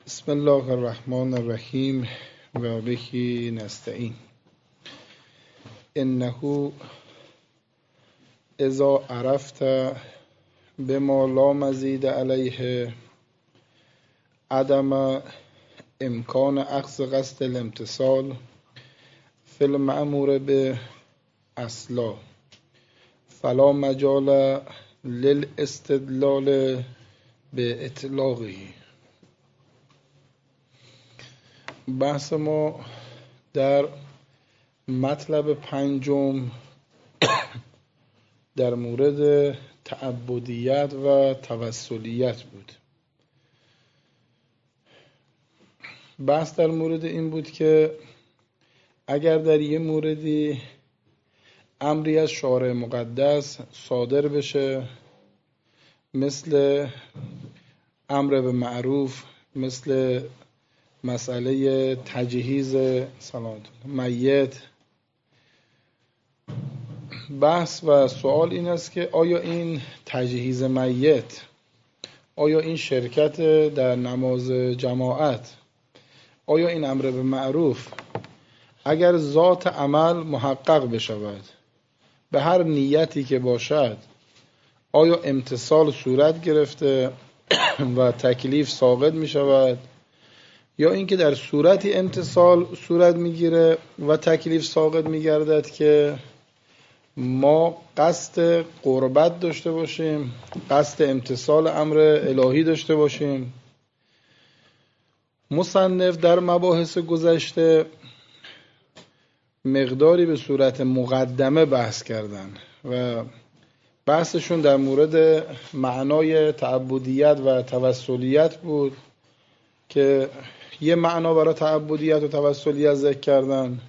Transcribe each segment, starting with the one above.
بسم الله الرحمن الرحیم و بهی نستعین. انه اذا عرفت بما لا مزید علیه عدم امکان اخذ قصد الامتصال فی المأمور به اصلا فلا مجال للاستدلال به اطلاقه. بحث ما در مطلب پنجم در مورد تعبدیت و توسلیت بود. بحث در مورد این بود که اگر در یه موردی امری از شارع مقدس صادر بشه، مثل امر به معروف، مثل مسئله تجهیز میت، بحث و سوال این است که آیا این تجهیز میت، آیا این شرکت در نماز جماعت، آیا این امر به معروف اگر ذات عمل محقق بشود به هر نیتی که باشد، آیا امتصال صورت گرفته و تکلیف ساقط می شود، یا اینکه در صورتی امتصال صورت میگیره و تکلیف ساقط میگردد که ما قصد قربت داشته باشیم، قصد امتصال امر الهی داشته باشیم. مصنف در مباحث گذشته مقداری به صورت مقدمه بحث کردن و بحثشون در مورد معنای تعبدیت و توسلیت بود که یه معنا برای تعبدیت و توسلیت ذکر کردن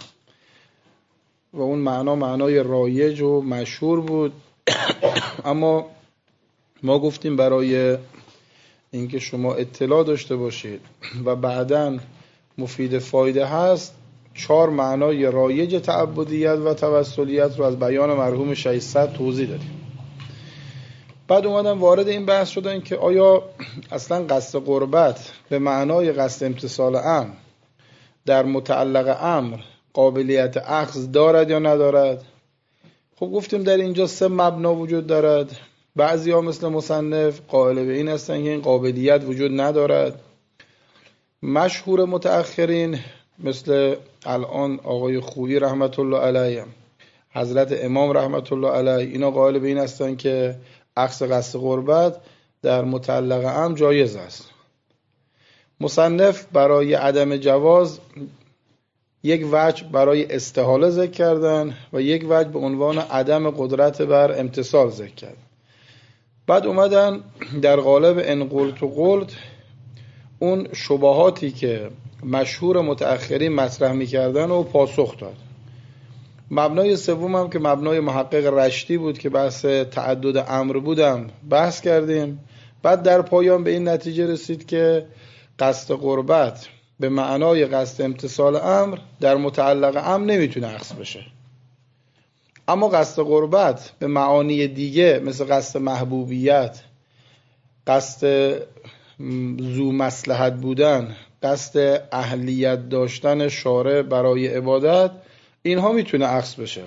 و اون معنای رایج و مشهور بود. اما ما گفتیم برای اینکه شما اطلاع داشته باشید و بعداً مفید فایده هست، 4 معنای رایج تعبدیت و توسلیت رو از بیان مرحوم 600 توضیح دادیم. بعد اومدن وارد این بحث شدن که آیا اصلا قصد قربت به معنای قصد امتصال امر در متعلق امر قابلیت اخذ دارد یا ندارد. خب گفتیم در اینجا 3 مبنا وجود دارد. بعضی ها مثل مصنف قائل به این هستن که این قابلیت وجود ندارد. مشهور متأخرین مثل الان آقای خویی رحمت الله علیه، حضرت امام رحمت الله علیه، اینا قائل به این هستن که اخذ قصد قربت در متعلق امر جایز است. مصنف برای عدم جواز یک وجه برای استحاله ذکر کردن و یک وجه به عنوان عدم قدرت بر امتصال ذکر کردن. بعد اومدن در قالب ان قلت و قلت اون شبهاتی که مشهور متأخرین مطرح می‌کردن و پاسخ داد. مبنای سوم هم که مبنای محقق رشتی بود که بحث تعدد امر بودم بحث کردیم. بعد در پایان به این نتیجه رسید که قصد قربت به معنای قصد امتصال امر در متعلق امر نمیتونه اخذ بشه، اما قصد قربت به معانی دیگه مثل قصد محبوبیت، قصد ذو مصلحت بودن، قصد اهلیت داشتن شارع برای عبادت، اینها میتونه اخذ بشه.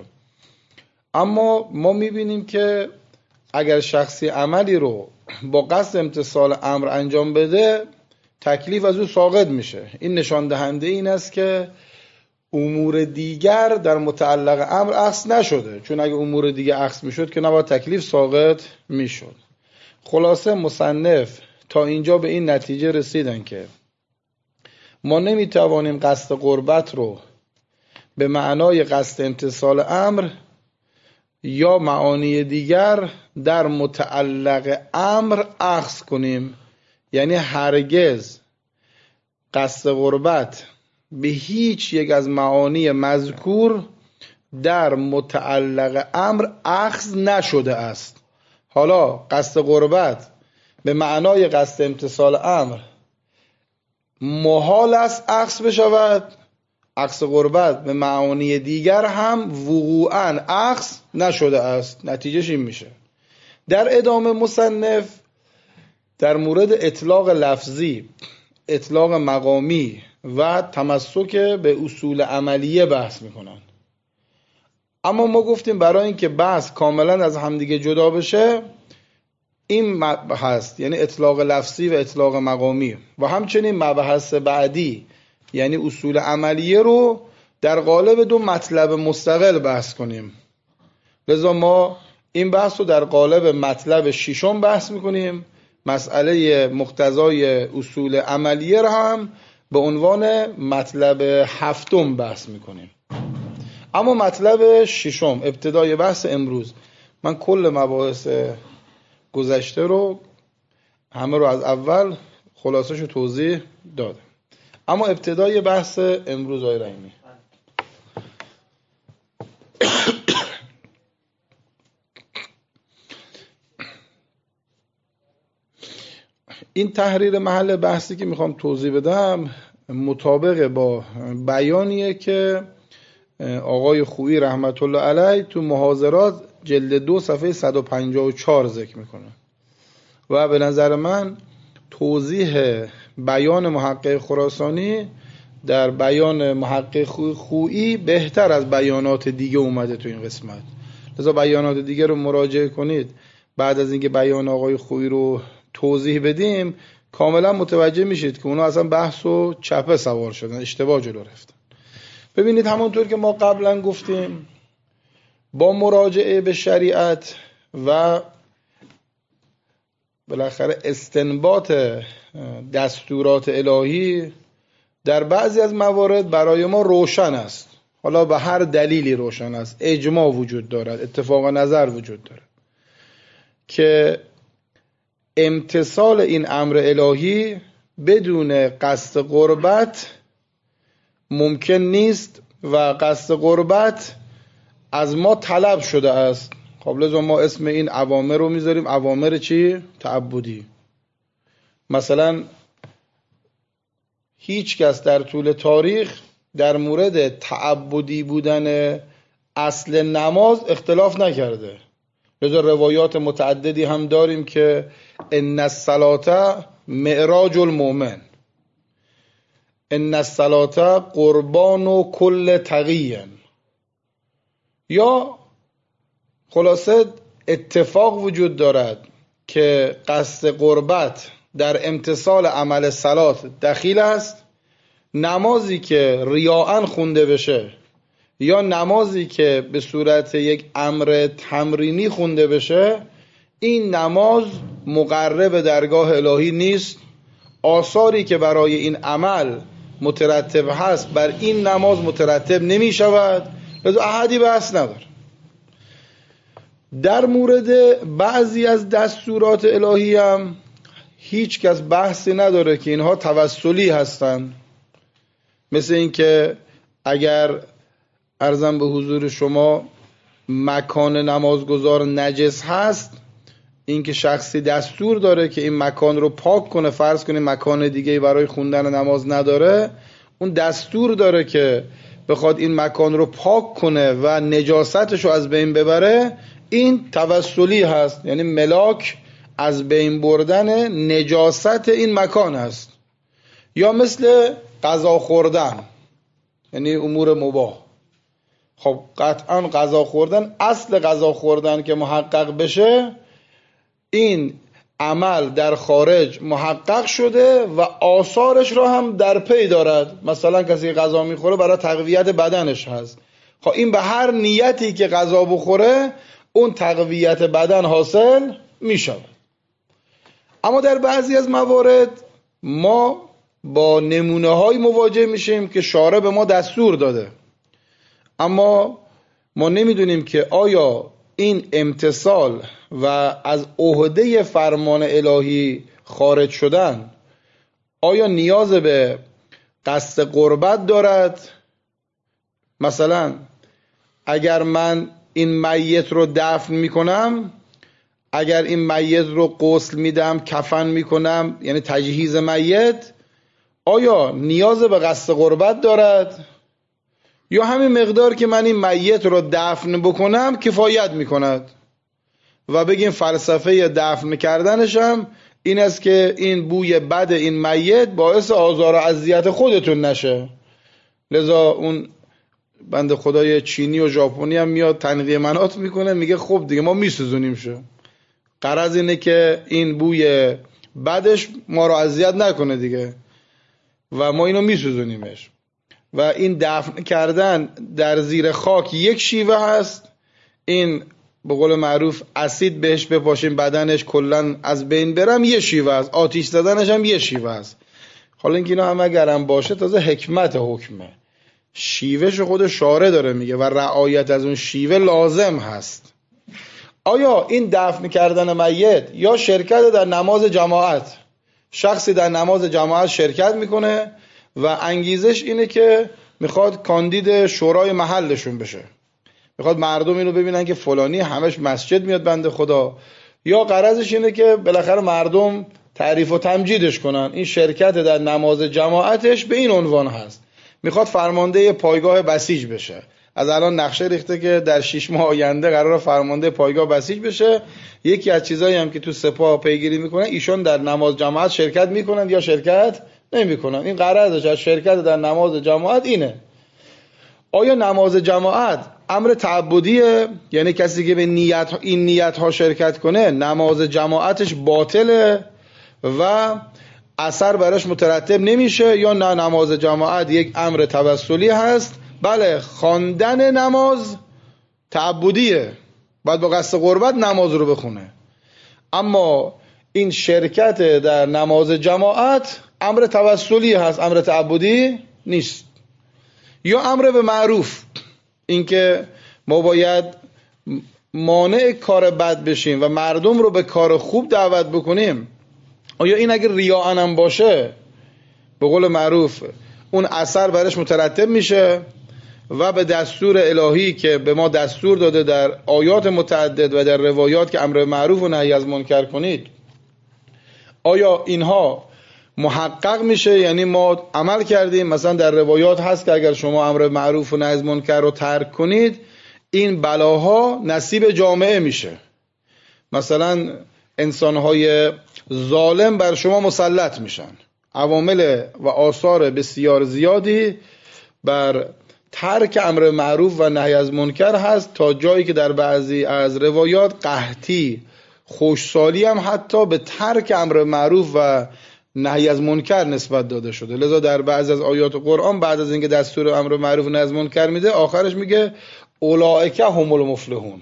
اما ما میبینیم که اگر شخصی عملی رو با قصد امتصال امر انجام بده، تکلیف از او ساقط میشه. این نشان دهنده این است که امور دیگر در متعلق امر اخذ نشده، چون اگه امور دیگر اخذ میشد که نباید تکلیف ساقط میشد. خلاصه مصنف تا اینجا به این نتیجه رسیدن که ما نمیتوانیم قصد قربت رو به معنای قصد امتصال امر یا معانی دیگر در متعلق امر اخذ کنیم. یعنی هرگز قصد قربت به هیچ یک از معانی مذکور در متعلق امر اخذ نشده است. حالا قصد قربت به معنای قصد امتصال امر محال است اخذ بشود، عکس قربت به معانی دیگر هم وقوعاً اخذ نشده است. نتیجهش این میشه. در ادامه مصنف در مورد اطلاق لفظی اطلاق مقامی و تمسک به اصول عملیه بحث میکنن. اما ما گفتیم برای اینکه بحث کاملا از همدیگه جدا بشه، این هست یعنی اطلاق لفظی و اطلاق مقامی و همچنین مبحث بعدی یعنی اصول عملیه رو در قالب دو مطلب مستقل بحث کنیم. لذا ما این بحث رو در قالب مطلب ششم بحث میکنیم، مسئله مقتضای اصول عملیه رو هم به عنوان مطلب هفتم بحث میکنیم. اما مطلب ششم ابتدای بحث امروز، من کل مباحث گذشته رو همه رو از اول خلاصش رو توضیح دادم، اما ابتدای بحث امروز آقای رحیمی این تحریر محل بحثی که میخوام توضیح بدم مطابق با بیانیه که آقای خویی رحمت الله علیه تو محاضرات جلد 2 صفحه 154 ذکر میکنه و به نظر من توضیح بیان محقق خراسانی در بیان محقق خویی بهتر از بیانات دیگه اومده تو این قسمت. لذا بیانات دیگه رو مراجعه کنید، بعد از اینکه بیان آقای خویی رو توضیح بدیم کاملا متوجه میشید که اونا اصلا بحث و چپه سوار شدن، اشتباه جلو رفتن. ببینید همونطور که ما قبلا گفتیم با مراجعه به شریعت و بالاخره استنباط دستورات الهی در بعضی از موارد برای ما روشن است، حالا به هر دلیلی روشن است، اجماع وجود دارد، اتفاق نظر وجود دارد که امتثال این امر الهی بدون قصد قربت ممکن نیست و قصد قربت از ما طلب شده است. خب لذا ما اسم این اوامر رو میذاریم اوامر چی؟ تعبدی. مثلا هیچ کس در طول تاریخ در مورد تعبدی بودن اصل نماز اختلاف نکرده. لذا روایات متعددی هم داریم که ان الصلاة معراج المؤمن، ان الصلاة قربان کل تقی، یا خلاصه اتفاق وجود دارد که قصد قربت در امتثال عمل صلات دخیل است. نمازی که ریاءً خونده بشه یا نمازی که به صورت یک امر تمرینی خونده بشه، این نماز مقرب درگاه الهی نیست. آثاری که برای این عمل مترتب هست بر این نماز مترتب نمی شود، لذا احدی بحث نداره. در مورد بعضی از دستورات الهی هم هیچ کس بحثی نداره که اینها توسلی هستند. مثل این که اگر عرضم به حضور شما مکان نمازگزار نجس هست، این که شخصی دستور داره که این مکان رو پاک کنه، فرض کنه مکان دیگه برای خوندن نماز نداره، اون دستور داره که بخواد این مکان رو پاک کنه و نجاستش رو از بین ببره، این توسلی هست، یعنی ملاک از بین بردن نجاست این مکان هست. یا مثل غذا خوردن، یعنی امور مباح. خب قطعا غذا خوردن، اصل غذا خوردن که محقق بشه، این عمل در خارج محقق شده و آثارش را هم در پی دارد. مثلا کسی غذا میخوره برای تقویت بدنش هست، خب این به هر نیتی که غذا بخوره اون تقویت بدن حاصل میشود. اما در بعضی از موارد ما با نمونه های مواجه میشیم که شارع به ما دستور داده، اما ما نمیدونیم که آیا این امتثال و از عهده فرمان الهی خارج شدن آیا نیاز به قصد قربت دارد؟ مثلا اگر من این میت رو دفن میکنم، اگر این میت رو غسل میدم، کفن میکنم، یعنی تجهیز میت، آیا نیاز به قصد قربت دارد؟ یا همین مقدار که من این میت رو دفن بکنم کفایت میکند و بگیم فلسفه دفن کردنشم این است که این بوی بد این میت باعث آزار و اذیت خودتون نشه. لذا اون بنده خدای چینی و ژاپنی هم میاد تنقیه منات میکنه، میگه خب دیگه ما میسوزونیم شو. غرض اینه که این بوی بدش ما رو اذیت نکنه دیگه و ما اینو میسوزونیمش. و این دفن کردن در زیر خاک یک شیوه هست، این به قول معروف اسید بهش بپاشیم بدنش کلن از بین برم یه شیوه هست، آتیش زدنش هم یه شیوه هست. حالا اینکه اینا همه گرم باشه تازه حکمت حکمه، شیوهش خود شارع داره میگه و رعایت از اون شیوه لازم هست. آیا این دفن کردن میت یا شرکت در نماز جماعت، شخصی در نماز جماعت شرکت میکنه و انگیزش اینه که میخواد کاندید شورای محلشون بشه، میخواد مردم اینو ببینن که فلانی همش مسجد میاد بنده خدا، یا غرضش اینه که بالاخره مردم تعریف و تمجیدش کنن، این شرکت در نماز جماعتش به این عنوان هست، میخواد فرمانده پایگاه بسیج بشه. از الان نقشه ریخته که در 6 ماه آینده قراره فرمانده پایگاه بسیج بشه. یکی از چیزایی هم که تو سپاه پیگیری میکنن ایشون در نماز جماعت شرکت میکنن یا شرکت نمیکنن. این غرضش از شرکت در نماز جماعت اینه. آیا نماز جماعت امر تعبدیه؟ یعنی کسی که به این نیت ها شرکت کنه نماز جماعتش باطله و اثر براش مترتب نمیشه، یا نه نماز جماعت یک امر توسلی هست؟ بله، خواندن نماز تعبدیه، باید با قصد قربت نماز رو بخونه، اما این شرکت در نماز جماعت امر توسلی هست، امر تعبدی نیست. یا امر به معروف، اینکه ما باید مانع کار بد بشیم و مردم رو به کار خوب دعوت بکنیم. آیا این اگر ریاء هم باشه به قول معروف اون اثر برش مترتب میشه و به دستور الهی که به ما دستور داده در آیات متعدد و در روایات که امر معروف و نهی از منکر کنید، آیا اینها محقق میشه؟ یعنی ما عمل کردیم، مثلا در روایات هست که اگر شما امر معروف و نهی از منکر رو ترک کنید این بلاها نصیب جامعه میشه، مثلا انسانهای ظالم بر شما مسلط میشن. عوامل و آثار بسیار زیادی بر ترک امر معروف و نهی از منکر هست، تا جایی که در بعضی از روایات قحطی، خوشسالی هم حتی به ترک امر معروف و نهی از منکر نسبت داده شده. لذا در بعضی از آیات قرآن بعد از اینکه دستور امر معروف و نهی از منکر میده آخرش میگه اولئک هم المفلحون،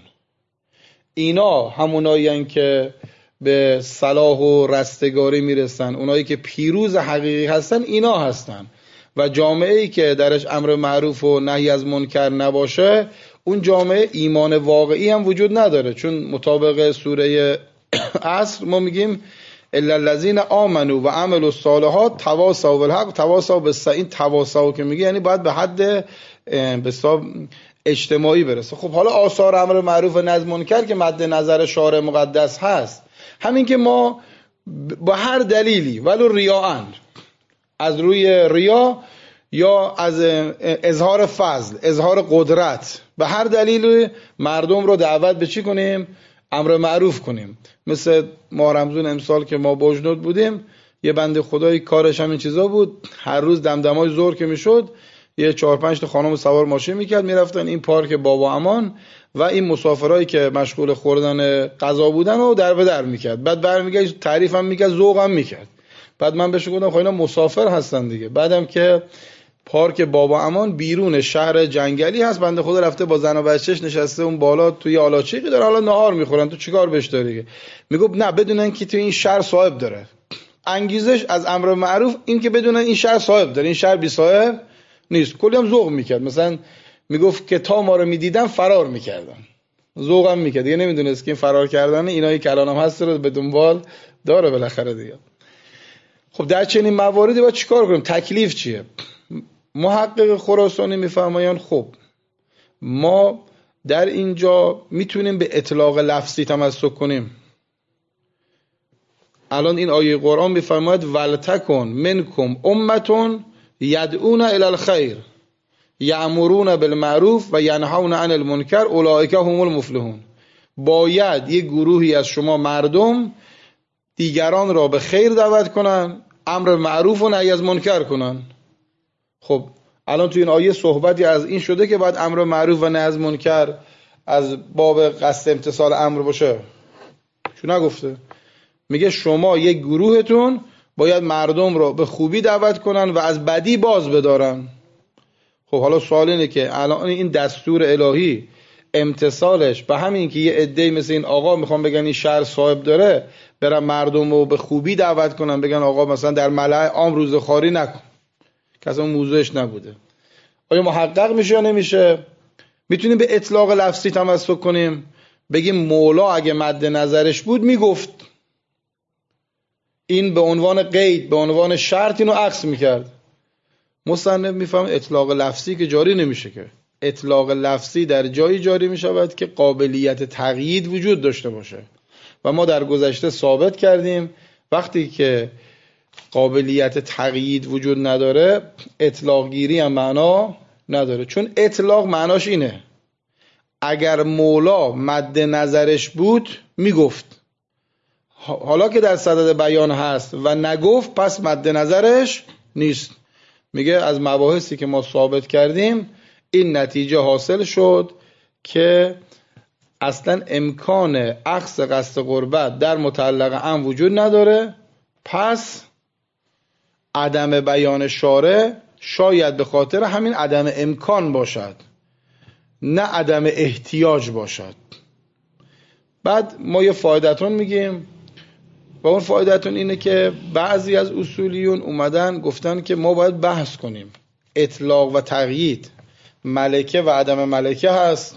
اینا همونایین که به صلاح و رستگاری میرسن، اونایی که پیروز حقیقی هستن اینا هستن. و جامعه‌ای که درش امر معروف و نهی از منکر نباشه اون جامعه ایمان واقعی هم وجود نداره، چون مطابق سوره عصر ما میگیم الا الذین آمنوا و عملوا الصالحات تواصوا بالحق تواصوا بالصبر. این تواصوا که میگه یعنی باید به حد به حساب اجتماعی برسه. خب حالا آثار امر معروف و نهی از منکر که مد نظر شارع مقدس هست، همین که ما با هر دلیلی ولو ریاء، از روی ریا یا از اظهار فضل، اظهار قدرت، به هر دلیل مردم رو دعوت به چی کنیم؟ امر معروف کنیم. مثل ماه رمضان امسال که ما بجنود بودیم، یه بنده خدایی کارش همین چیزا بود، هر روز دمدمای ظهر که میشد یه 4-5 تا خانم سوار ماشین میکرد میرفتن این پارک بابا امان و این مسافرایی که مشغول خوردن غذا بودن رو در به در میکرد، بعد برمیگشت تعریف هم میکرد، ذوق هم میکرد. بعد من بهش گفتم خب اینا مسافر هستن دیگه. بعدم که پارک بابا امان بیرون شهر جنگلی هست، بنده خدا رفته با زن و بچهش نشسته اون بالا توی آلاچیقی داره حالا نهار میخورن، تو چیکار بهش داری؟ میگفت نه بدونن که تو این شهر صاحب داره. انگیزش از امر معروف این که بدونن این شهر صاحب داره، این شهر بی صاحب نیست. کلی هم ذوق میکرد، مثلا میگفت که تا ما رو میدیدن فرار میکردن، ذوقم میکرد دیگه، نمیدونست که این فرار کردن اینایی که الان هم هست رو به دنبال داره بالاخره دیگه. خب در چنین مواردی باید چیکار کنیم؟ تکلیف چیه؟ محقق خراسانی میفرمایند خب ما در اینجا میتونیم به اطلاق لفظی تمسک کنیم. الان این آیه قرآن میفرماید ولتکن منکم امتون یدعون الی الخیر یأمرون بالمعروف و ینهون عن المنکر اولئک هم المفلحون. باید یک گروهی از شما مردم دیگران را به خیر دعوت کنن، امر معروف و نهی از منکر کنن. خب الان تو این آیه صحبتی از این شده که باید امر معروف و نهی از منکر از باب قصد امتثال امر باشه؟ چون نگفته. میگه شما یک گروهتون باید مردم را به خوبی دعوت کنن و از بدی باز بدارن. خب حالا سوال اینه که الان این دستور الهی امتثالش به همین که یه عده‌ای مثل این آقا میخوام بگن این شهر صاحب داره، برن مردم رو به خوبی دعوت کنن، بگن آقا مثلا در ملأ عام روزه خواری نکن، که اصلا موضوعش نبوده، آیا محقق میشه یا نمیشه؟ میتونیم به اطلاق لفظی تمسک کنیم، بگیم مولا اگه مد نظرش بود میگفت، این به عنوان قید، به عنوان شرط اینو عکس میکرد. مصنف میفهم اطلاق لفظی که جاری نمیشه، که اطلاق لفظی در جایی جاری میشود که قابلیت تقیید وجود داشته باشه و ما در گذشته ثابت کردیم وقتی که قابلیت تقیید وجود نداره اطلاق گیری هم معنا نداره، چون اطلاق معناش اینه اگر مولا مد نظرش بود میگفت، حالا که در صدد بیان هست و نگفت پس مد نظرش نیست. میگه از مباحثی که ما ثابت کردیم این نتیجه حاصل شد که اصلا امکان اخذ قصد قربت در متعلق ام وجود نداره، پس عدم بیان شارع شاید به خاطر همین عدم امکان باشد، نه عدم احتیاج باشد. بعد ما یه فایدتون میگیم و اون فایدتون اینه که بعضی از اصولیون اومدن گفتن که ما باید بحث کنیم اطلاق و تقیید ملکه و عدم ملکه هست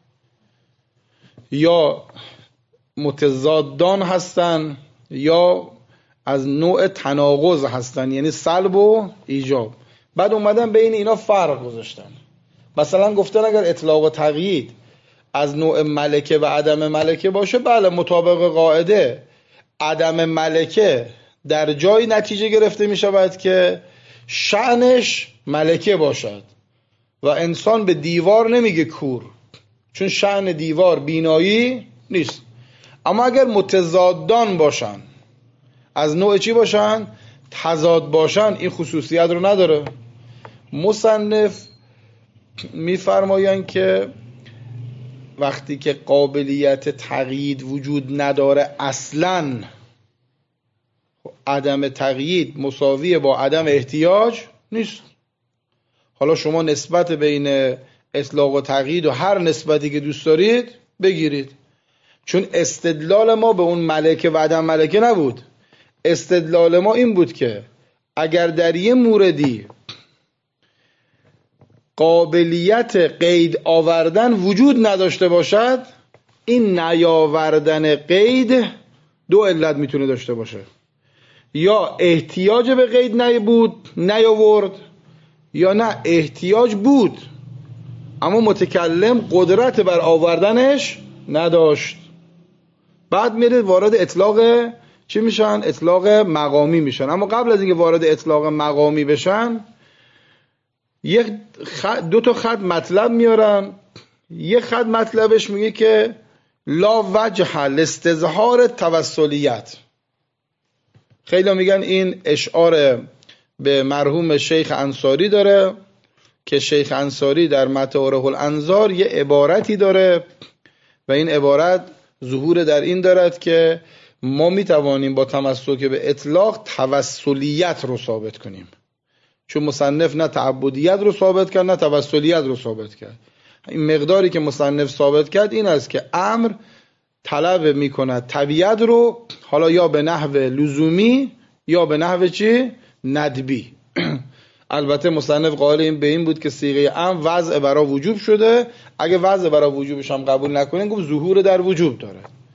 یا متضادان هستن یا از نوع تناقض هستن، یعنی سلب و ایجاب. بعد اومدن بین اینا فرق گذاشتن. مثلا گفتن اگر اطلاق و تقیید از نوع ملکه و عدم ملکه باشه، بله مطابق قاعده عدم ملکه در جای نتیجه گرفته می شود که شأنش ملکه باشد و انسان به دیوار نمیگه کور، چون شأن دیوار بینایی نیست. اما اگر متضادان باشن، از نوع چی باشن؟ تضاد باشن، این خصوصیت رو نداره. مصنف میفرمایند که وقتی که قابلیت تقیید وجود نداره اصلاً، عدم تقیید مساوی با عدم احتیاج نیست. حالا شما نسبت بین اطلاق و تقیید و هر نسبتی که دوست دارید بگیرید، چون استدلال ما به اون ملکه و عدم ملکه نبود. استدلال ما این بود که اگر در یه موردی قابلیت قید آوردن وجود نداشته باشد، این نیاوردن قید دو علت میتونه داشته باشه: یا احتیاج به قید نیاورد، یا نه احتیاج بود اما متکلم قدرت بر آوردنش نداشت. بعد میره وارد اطلاق چی میشن؟ اطلاق مقامی میشن. اما قبل از اینکه وارد اطلاق مقامی بشن دو تا خط مطلب میارن. یک خط مطلبش میگه که لا وجه لاستظهار توسلیت. خیلی میگن این اشعار به مرحوم شیخ انصاری داره که شیخ انصاری در مطارح الانظار یه عبارتی داره و این عبارت ظهور در این دارد که ما میتوانیم با تمسک به اطلاق توسلیت رو ثابت کنیم، چون مصنف نه تعبدیت رو ثابت کرد نه توسلیت رو ثابت کرد. این مقداری که مصنف ثابت کرد این است که امر طلب میکند طبیعت رو، حالا یا به نحو لزومی یا به نحو چی؟ ندبی. البته مصنف قائل به این بود که صیغه امر وضع برای وجوب شده، اگه وضع برای وجوبش هم قبول نکنین گفت ظهور در وجوب داره.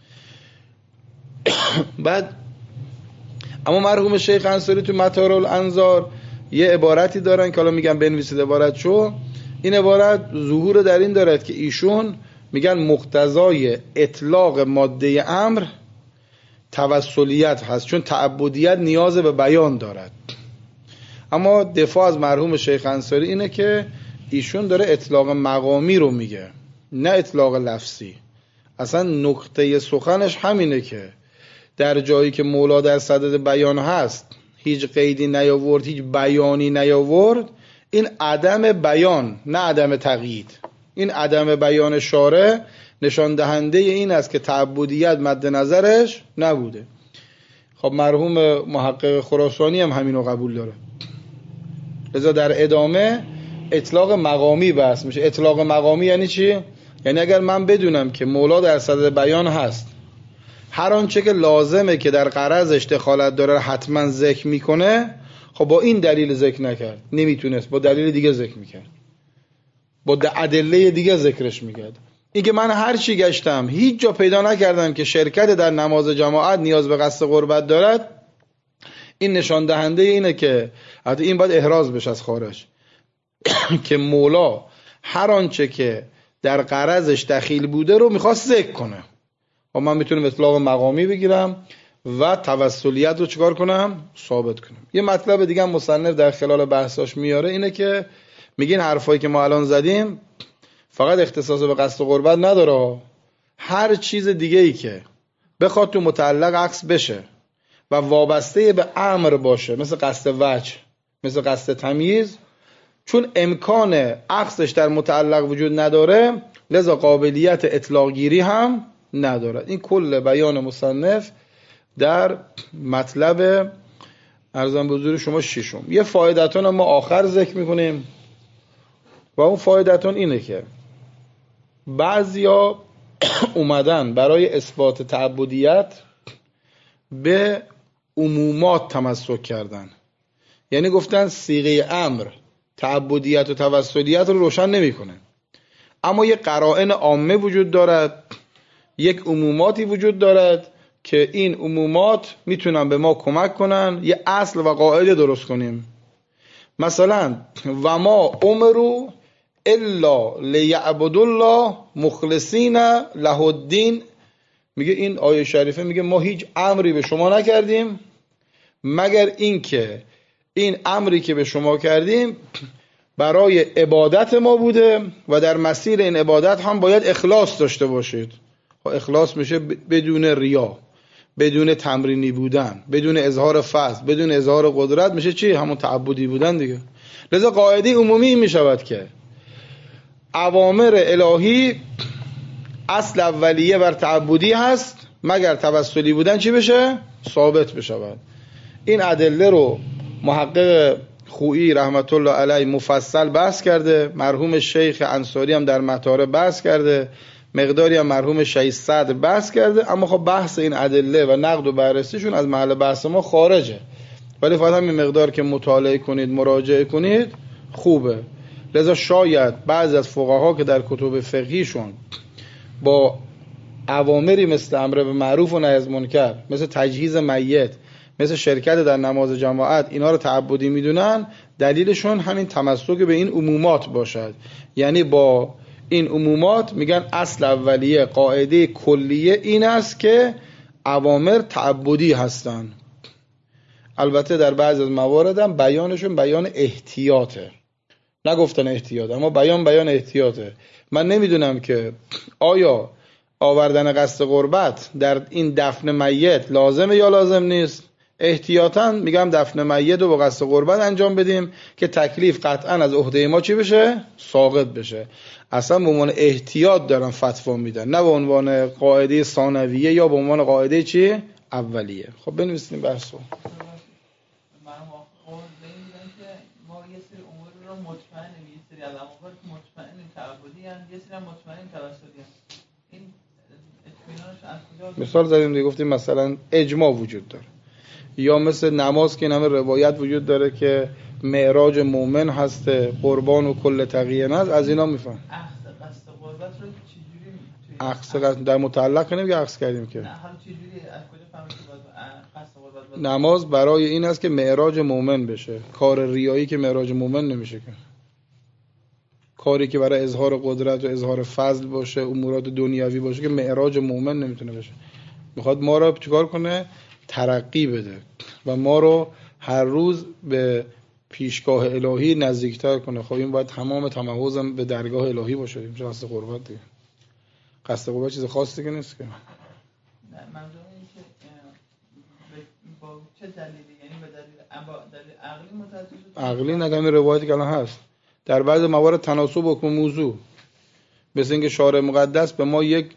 بعد اما مرحوم شیخ انصاری تو مطارح الانظار یه عبارتی دارن که حالا میگم بنویسید عبارت شو. این عبارت ظهور در این دارد که ایشون میگن مقتضای اطلاق ماده امر توسلیت هست، چون تعبدیت نیاز به بیان دارد. اما دفاع از مرحوم شیخ انصاری اینه که ایشون داره اطلاق مقامی رو میگه، نه اطلاق لفظی. اصلا نقطه سخنش همینه که در جایی که مولا در صدد بیان هست هیچ قیدی نیاورد، هیچ بیانی نیاورد، این عدم بیان نه عدم تقیید. این عدم بیان شارع نشان دهنده این است که تعبدیت مد نظرش نبوده. خب مرحوم محقق خراسانی هم همینو قبول داره. لذا در ادامه اطلاق مقامی بحث میشه. اطلاق مقامی یعنی چی؟ یعنی اگر من بدونم که مولا در صدد بیان هست، هر آنچه که لازمه که در غرضش دخالت داره حتما ذکر میکنه، خب با این دلیل ذکر نکرد، نمیتونست با دلیل دیگه ذکر میکرد، با ادله دیگه ذکرش میکرد. این که من هر چی گشتم هیچ جا پیدا نکردم که شرکت در نماز جماعت نیاز به قصد قربت دارد، این نشان دهنده اینه که حتی این باید احراز بشه از خارج که مولا هر آنچه که در غرضش دخیل بوده رو میخواست ذکر کنه. و من میتونم اطلاق مقامی بگیرم و توسلیت رو چیکار کنم؟ ثابت کنم. یه مطلب دیگه هم مصنف در خلال بحثاش میاره، اینه که میگین حرفایی که ما الان زدیم فقط اختصاص به قصد قربت نداره، هر چیز دیگه ای که بخواد تو متعلق عکس بشه و وابسته به امر باشه، مثل قصد وجه، مثل قصد تمییز، چون امکان عکسش در متعلق وجود نداره لذا قابلیت اطلاق گیری هم نداره. این کل بیان مصنف در مطلب ارزم به حضور شما ششم. یه فایدتون ما آخر ذکر میکنیم و اون فایدتون اینه که بعضیا اومدن برای اثبات تعبدیت به عمومات تمسک کردن، یعنی گفتن صیغه امر تعبدیت و توسلیت رو روشن نمیکنه، اما یک قرائن عامه وجود دارد، یک عموماتی وجود دارد که این عمومات میتونن به ما کمک کنن یه اصل و قاعده درست کنیم. مثلا و ما امروا الا لیعبدوا الله مخلصین له الدین، میگه این آیه شریفه میگه ما هیچ امری به شما نکردیم مگر اینکه این امری که به شما کردیم برای عبادت ما بوده و در مسیر این عبادت هم باید اخلاص داشته باشید. اخلاص میشه بدون ریا، بدون تمرینی بودن، بدون اظهار فضل، بدون اظهار قدرت، میشه چی؟ همون تعبدی بودن دیگه. لذا قاعده عمومی این میشود که اوامر الهی اصل اولیه بر تعبدی هست مگر توسلی بودن چی بشه؟ ثابت بشود. این ادله رو محقق خویی رحمت الله علیه مفصل بحث کرده، مرحوم شیخ انصاری هم در مطالب بحث کرده، مقداری هم مرحوم شیخ صدر بحث کرده. اما خب بحث این ادله و نقد و بررسیشون از محل بحث ما خارجه، ولی فقط همین مقدار که مطالعه کنید، مراجعه کنید خوبه. لذا شاید بعضی از فقها که در کتب فقهیشون با اوامری مثل امر به معروف و نهی از منکر، مثل تجهیز میت، مثل شرکت در نماز جماعت، اینا رو تعبدی میدونن، دلیلشون همین تمسک به این عمومات باشد. یعنی با این عمومات میگن اصل اولیه، قاعده کلیه این است که اوامر تعبدی هستن. البته در بعضی از موارد هم بیانشون بیان احتیاطه، نگفتن احتیاط، اما بیان احتیاطه. من نمیدونم که آیا آوردن قصد قربت در این دفن میت لازمه یا لازم نیست. احتیاطاً میگم دفن میت رو با قصد قربت انجام بدیم که تکلیف قطعاً از عهده ما چی بشه؟ ساقط بشه. اصلا به عنوان احتیاط دارن فتوا میدن، نه به عنوان قاعده ثانویه یا به عنوان قاعده چی؟ اولیه. خب بنویسیم بحثو. مثال زدیم دیگه، گفتیم مثلا اجماع وجود داره، یا مثل نماز که همه روایت وجود داره که معراج مومن هست، قربان و کل تقیه نست، از اینا میفهم. قصد قربت رو چجوری عقص در متعلق نمیگه عقص کردیم که نه حالا چجوری از کجا فهمید قصد قربت؟ نماز برای این است که معراج مومن بشه. کار ریایی که معراج مومن نمیشه که، کاری که برای اظهار قدرت و اظهار فضل باشه، امورات دنیوی باشه، که معراج مومن نمیتونه بشه. میخواد ما رو چیکار کنه؟ ترقی بده و ما رو هر روز به پیشگاه الهی نزدیکتر کنه. خب این باید تمام تمحض به درگاه الهی باشه. اینجا قصد قربت دیگه، قصد قربت چیز خاصی که نیست که. نه منظورم اینه که چه دلیلی؟ یعنی به دلیل عقلی متوجه شد؟ عقلی نگم، روایتی که الان هست در بعض موارد تناسب حکم موضوع، مثل اینکه شارع مقدس به ما یک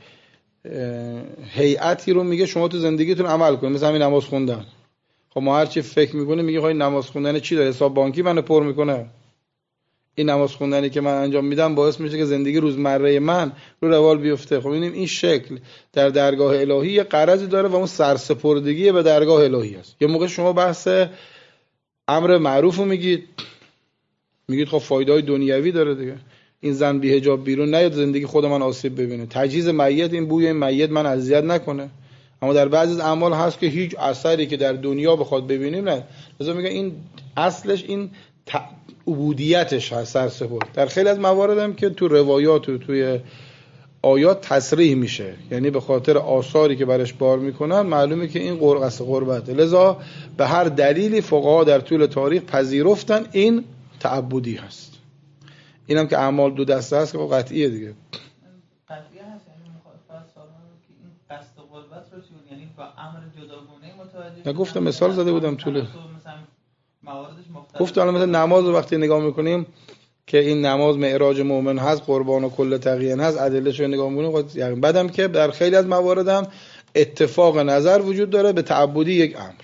هیئتی رو میگه شما تو زندگیتون عمل کنید، مثل همین نماز خوندن. خب ما هر چی فکر میکنیم میگه خواهی نماز خوندن چی داره؟ حساب بانکی منو پر میکنه؟ این نماز خوندنی که من انجام میدم باعث میشه که زندگی روزمره من رو روال بیفته. خب این شکل در درگاه الهی یه غرضی داره و اون سرسپردگی به درگاه الهی است. یه موقع شما بحث امر معروف رو میگید خب فایده‌های دنیوی داره دیگه، این زن بی حجاب بیرون نیاد زندگی خود من آسیب ببینه، تجهیز میت، این بوی میت من اذیت نکنه. اما در بعضی از اعمال هست که هیچ اثری که در دنیا بخواد ببینیم نه، لذا میگه این اصلش این عبودیتش هست، سرسپرد. در خیلی از موارد هم که تو روایات و توی آیات تصریح میشه، یعنی به خاطر آثاری که برش بار میکنن معلومه که این قصد قربته. لذا به هر دلیلی فقها در طول تاریخ پذیرفتن این تعبدی هست. اینم که اعمال دو دسته هست که قطعیه دیگه. قطعیه هست، یعنی مخالفت سالانه که این قصد قربت رو چون یعنی با امر جداگانه متوجه. نگفتم مثال زده بودم طول. مواردش مختلف. گفتم الان مثلا نماز رو وقتی نگاه میکنیم که این نماز معراج مؤمن هست، قربان و کل تقیین هست، ادله‌شو نگاه میکنیم. یعنی بعدم که در خیلی از موارد هم اتفاق نظر وجود داره به تعبدی یک امر.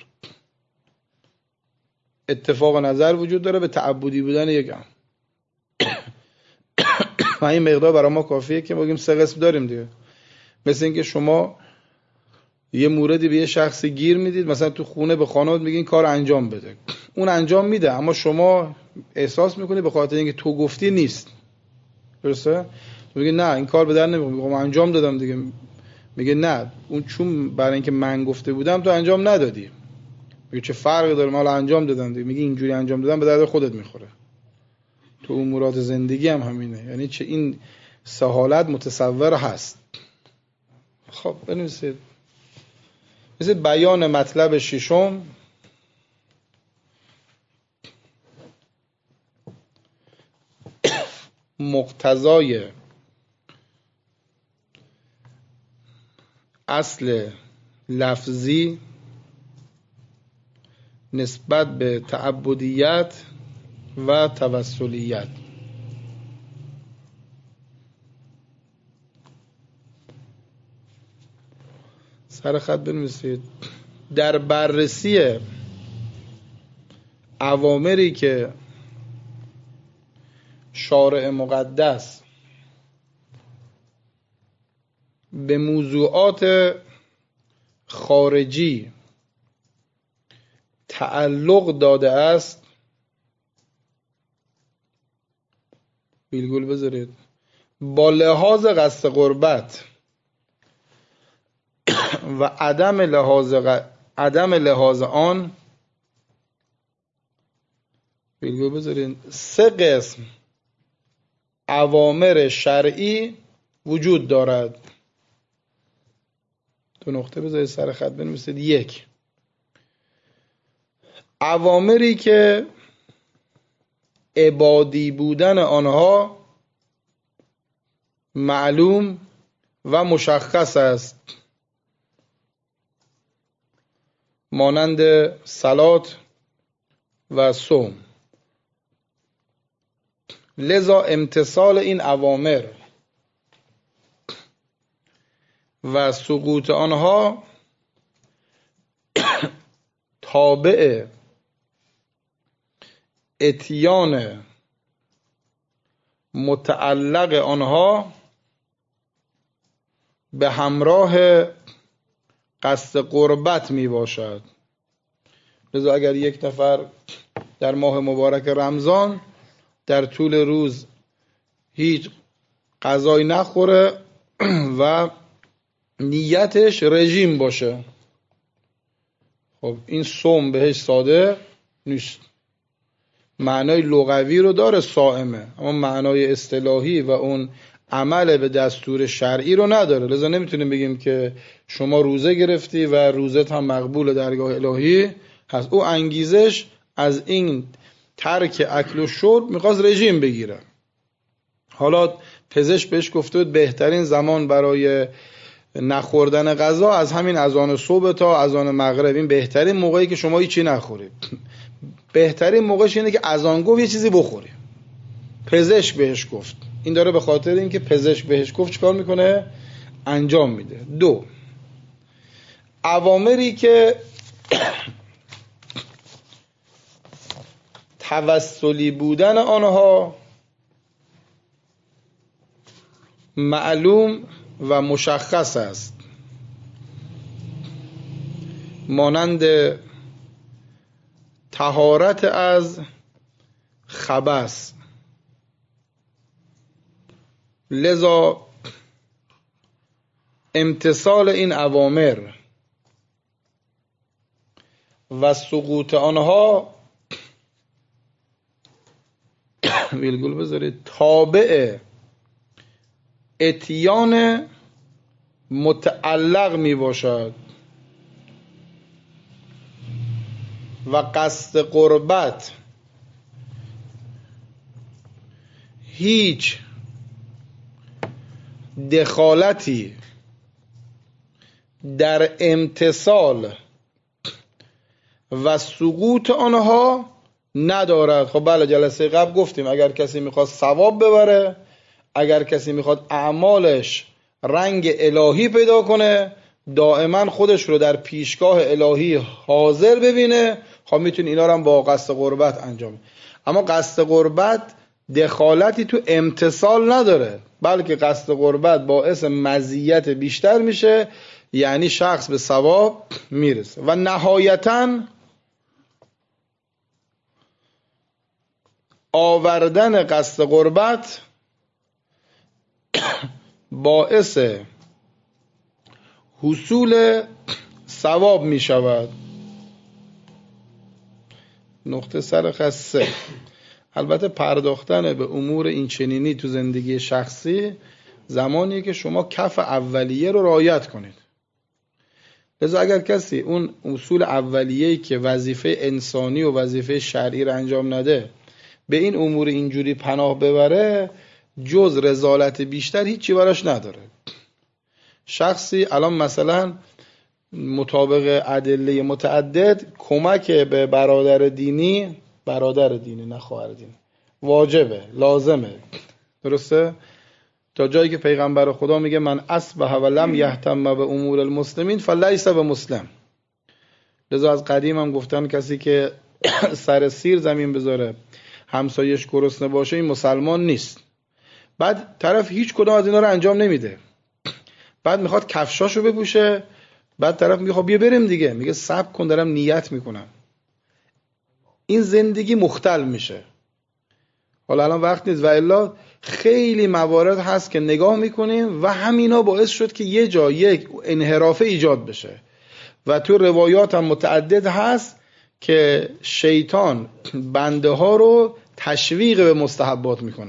اتفاق نظر وجود داره به تعبدی بودن یک امر. و این مقدار برای ما کافیه که بگیم سه قسم داریم دیگه. مثل اینکه شما یه موردی به یه شخصی گیر میدید، مثلا تو خونه به خانواد میگین کار انجام بده، اون انجام میده اما شما احساس میکنی به خاطر اینکه تو گفتی نیست، درسته؟ میگه نه این کار به در نمیخوره، میگم انجام دادم دیگه. میگه نه اون چون برای اینکه من گفته بودم تو انجام ندادی. میگه چه فرقی داره، مال انجام دادم دیگه. میگه اینجوری انجام دادم به درد خودت میخوره. تو امورات زندگی هم همینه، یعنی چه این سه حالت متصور هست. خب بنویسید. مثل بیان مطلب ششم، مقتضای اصل لفظی نسبت به تعبدیت و توسلیت. سر خط بنویسید. در بررسی اوامری که شارع مقدس به موضوعات خارجی تعلق داده است، ویرگول بذارید، با لحاظ قصد قربت و عدم لحاظ آن، ویرگول بذارید، سه قسم اوامر شرعی وجود دارد. دو نقطه بذارید سر خط بنویسید. یک، اوامری که عبادی بودن آنها معلوم و مشخص است، مانند صلات و صوم. لذا امتثال این اوامر و سقوط آنها تابع اتیان متعلق آنها به همراه قصد قربت می باشد. لذا اگر یک نفر در ماه مبارک رمضان در طول روز هیچ غذایی نخوره و نیتش رژیم باشه، خب این صوم بهش ساده نیست. معنای لغوی رو داره صائمه، اما معنای اصطلاحی و اون عمل به دستور شرعی رو نداره. لذا نمیتونیم بگیم که شما روزه گرفتی و روزت هم مقبول درگاه الهی هست. او انگیزش از این ترک اکل و شرب میخواست رژیم بگیره. حالا پزشک بهش گفته بود بهترین زمان برای نخوردن غذا از همین اذان صبح تا اذان مغرب، این بهترین موقعی که شما هیچی نخورید. بهترین موقعش اینه که اذان گفت یه چیزی بخوری. پزشک بهش گفت. این داره به خاطر اینکه پزشک بهش گفت چیکار میکنه؟ انجام میده. 2 اوامری که توسلی بودن آنها معلوم و مشخص است، مانند طهارت از خبث. لذا امتثال این اوامر و سقوط آنها ویلگول بذارید تابع اتیان متعلق می باشد و قصد قربت هیچ دخالتی در امتثال و سقوط آنها ندارد. خب بله، جلسه قبل گفتیم اگر کسی میخواد ثواب ببره، اگر کسی میخواد اعمالش رنگ الهی پیدا کنه، دائما خودش رو در پیشگاه الهی حاضر ببینه. خب میتونه اینا رو هم با قصد قربت انجام بده. اما قصد قربت دخالتی تو امتثال نداره، بلکه قصد قربت باعث مزیت بیشتر میشه، یعنی شخص به ثواب میرسه. و نهایتاً آوردن قصد قربت باعث حصول ثواب می شود. نقطه سرخط 3. البته پرداختن به امور این چنینی تو زندگی شخصی زمانیه که شما کف اولیه رو رعایت کنید. لذا اگر کسی اون اصول اولیه‌ای که وظیفه انسانی و وظیفه شرعی رو انجام نده، به این امور اینجوری پناه ببره، جز رذالت بیشتر هیچی براش نداره. شخصی الان مثلا مطابق ادله متعدد کمک به برادر دینی نه خواهر دینی واجبه، لازمه، درسته؟ تا جایی که پیغمبر خدا میگه من اصبح و لم یهتم به امور المسلمین فلیس بمسلم. لذا از قدیم هم گفتن کسی که سر سیر زمین بذاره، همسایش گرسنه باشه، این مسلمان نیست. بعد طرف هیچ کدام از اینا رو انجام نمیده، بعد میخواد کفشاشو بپوشه، بعد طرف میگه خب بیا بریم دیگه، میگه صبر کن دارم نیت میکنم. این زندگی مختل میشه. حالا الان وقت نیست و الا خیلی موارد هست که نگاه میکنیم و همینا باعث شد که یه جا یک انحراف ایجاد بشه. و تو روایات هم متعدد هست که شیطان بنده ها رو تشویق به مستحبات میکنه.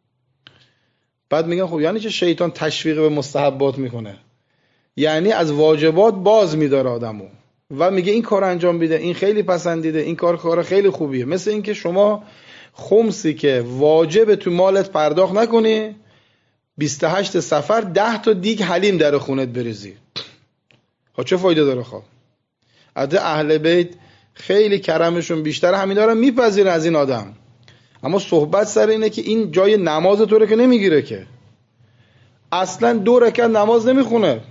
بعد میگن خب یعنی چه شیطان تشویق به مستحبات میکنه؟ یعنی از واجبات باز میداره آدمو و میگه این کار انجام بیده، این خیلی پسندیده، این کار خیلی خوبیه. مثل این که شما خمسی که واجب تو مالت پرداخت نکنی، 28 سفر 10 تا دیگ حلیم در خونت بریزی. ها چه فایده داره؟ خب اهل بیت خیلی کرمشون بیشتر، همین دارن میپذیرن از این آدم. اما صحبت سر اینه که این جای نماز تو رو که نمیگیره، که اصلا 2 رکعت نماز نمیخونه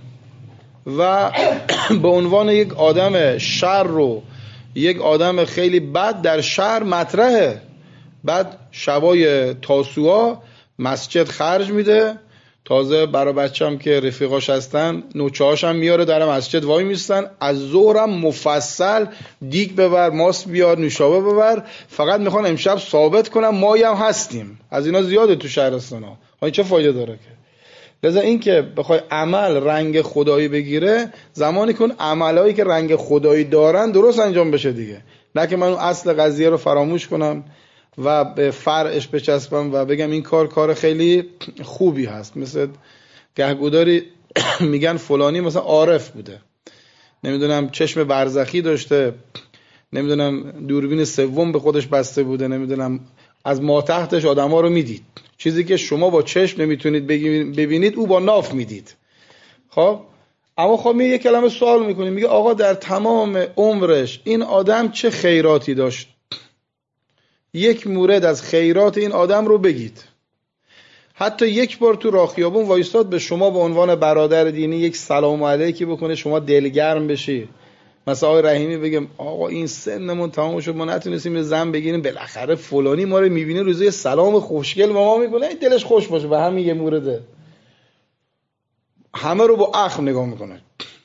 و به عنوان یک آدم شر رو، یک آدم خیلی بد در شهر مطرحه. بعد شبای تاسوعا مسجد خرج میده، تازه برای بچه‌ام که رفیقاش هستن نوچه‌هاش هم میاره در مسجد وای میستن، از ظهرم مفصل دیگ ببر، ماست بیار، نوشابه ببر، فقط میخوان امشب ثابت کنم ما هم هستیم. از اینا زیاده تو شهرستانا. این چه فایده داره که؟ لذا این که بخوای عمل رنگ خدایی بگیره، زمانی کن عملایی که رنگ خدایی دارن درست انجام بشه دیگه، نه که من اون اصل قضیه رو فراموش کنم و به فرعش بچسبم و بگم این کار خیلی خوبی هست. مثل گهگوداری میگن فلانی مثلا عارف بوده، نمیدونم چشم برزخی داشته، نمیدونم دوربین سوم به خودش بسته بوده، نمیدونم از ما تحتش آدما رو میدید، چیزی که شما با چشم نمیتونید ببینید او با ناف میدید. خب اما خب می یک کلمه سوال میکنیم، میگه آقا در تمام عمرش این آدم چه خیراتی داشت؟ یک مورد از خیرات این آدم رو بگید. حتی یک بار تو راه خیابون وایستاد به شما به عنوان برادر دینی یک سلام علیکی بکنه، شما دلگرم بشی. مثلا آقای رحیمی بگه آقا این سنمون تمام شد ما نتونستیم یه زن بگیریم، بالاخره فلانی ما رو میبینه روزی سلام خوشگل به ما میکنه، این دلش خوش باشه به همین یه مورده. همه رو با اخم نگاه میکنه،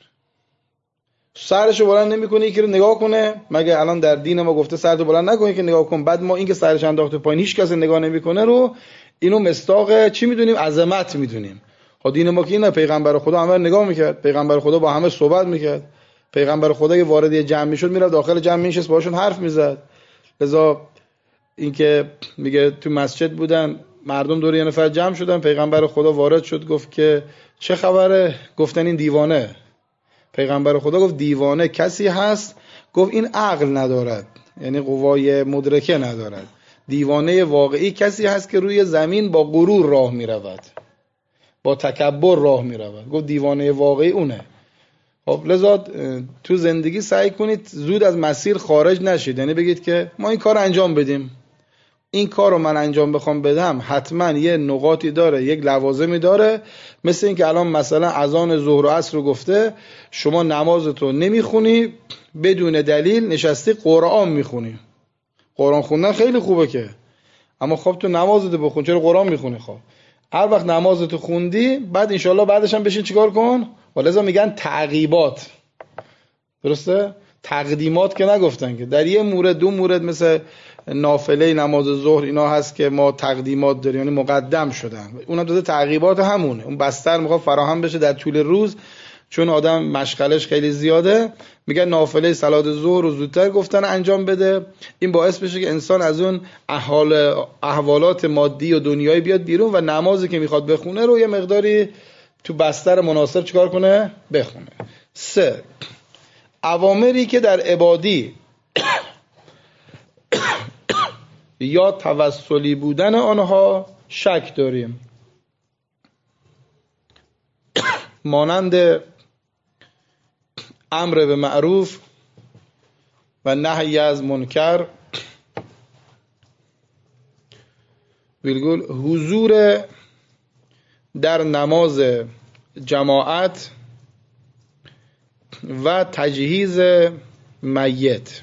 سرشو بلند نمیکنه یکی رو نگاه کنه. مگه الان در دین ما گفته سرتو بلند نکنی که نگاه کن؟ بعد ما این که سرش انداخته پایین هیچ کس نگاه نمیکنه رو اینو مصداق چی میدونیم؟ عظمت میدونیم. ها دین ما که اینا، پیغمبر خدا همه نگاه میکرد، پیغمبر خدا با همه صحبت میکرد، پیغمبر خدا که وارد یه جمع میشد میرفت داخل جمع میشست باهاشون حرف میزد. لذا اینکه میگه تو مسجد بودن مردم دور یه نفر جمع شدن، پیغمبر خدا وارد شد گفت که چه خبره؟ گفتن این دیوانه. پیغمبر خدا گفت دیوانه کسی هست، گفت این عقل ندارد، یعنی قوای مدرکه ندارد. دیوانه واقعی کسی هست که روی زمین با غرور راه می رود، با تکبر راه می رود. گفت دیوانه واقعی اونه. خب لذا تو زندگی سعی کنید زود از مسیر خارج نشید، یعنی بگید که ما این کار انجام بدیم، این کار رو من انجام بخوام بدم حتما یه نقاطی داره، یک لوازمی داره. مثل این که الان مثلا اذان ظهر و عصر رو گفته شما نمازتو نمیخونی بدون دلیل، نشستی قرآن میخونی. قرآن خوندن خیلی خوبه که، اما خب تو نمازتو بخون، چرا قرآن میخونی؟ خب هر وقت نمازتو خوندی بعد انشالله بعدش هم بشین چیکار کن؟ ولذا میگن تعقیبات، درسته؟ تقدیمات که نگفتن که در یه مورد دو مورد مثل نافله نماز ظهر اینا هست که ما تقدیمات داریم، یعنی مقدم شدن، اونم جزء تعقیبات همونه. اون بستر میخواد فراهم بشه در طول روز، چون آدم مشغلش خیلی زیاده. میگن نافله صلات ظهر رو زودتر گفتن انجام بده، این باعث بشه که انسان از اون احوالات مادی و دنیایی بیاد بیرون و نمازی که میخواد بخونه رو یه مقداری تو بستر مناسب چیکار کنه؟ بخونه. 3. اوامری که در عبادی یا توسلی بودن آنها شک داریم، مانند امر به معروف و نهی از منکر، حضور در نماز جماعت و تجهیز میت.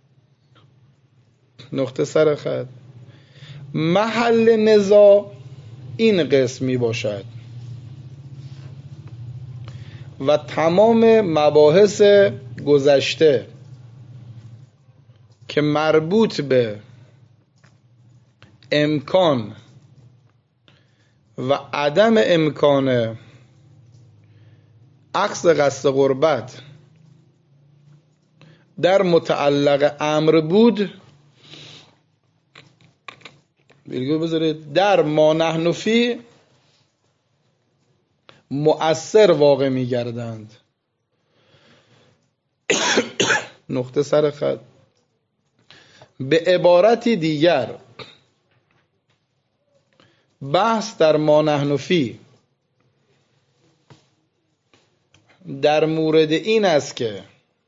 نقطه سر خط. محل نزاع این قسم می باشد و تمام مباحث گذشته که مربوط به امکان و عدم امکان اخذ قصد قربت در متعلق امر بود، بذارید در ما نحن فی مؤثر واقع می گردند. نقطه سر خط. به عبارتی دیگر بحث در ما نحن فی در مورد این است که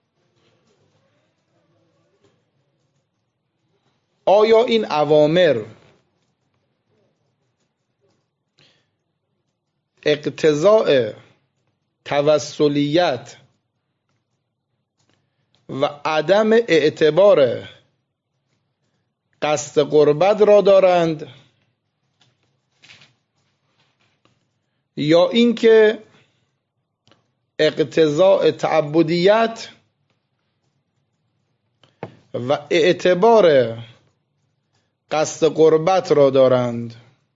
آیا این اوامر اقتضاء توسلیت و عدم اعتبار قصد قربت را دارند یا اینکه اقتضاء تعبدیت و اعتبار قصد قربت را دارند.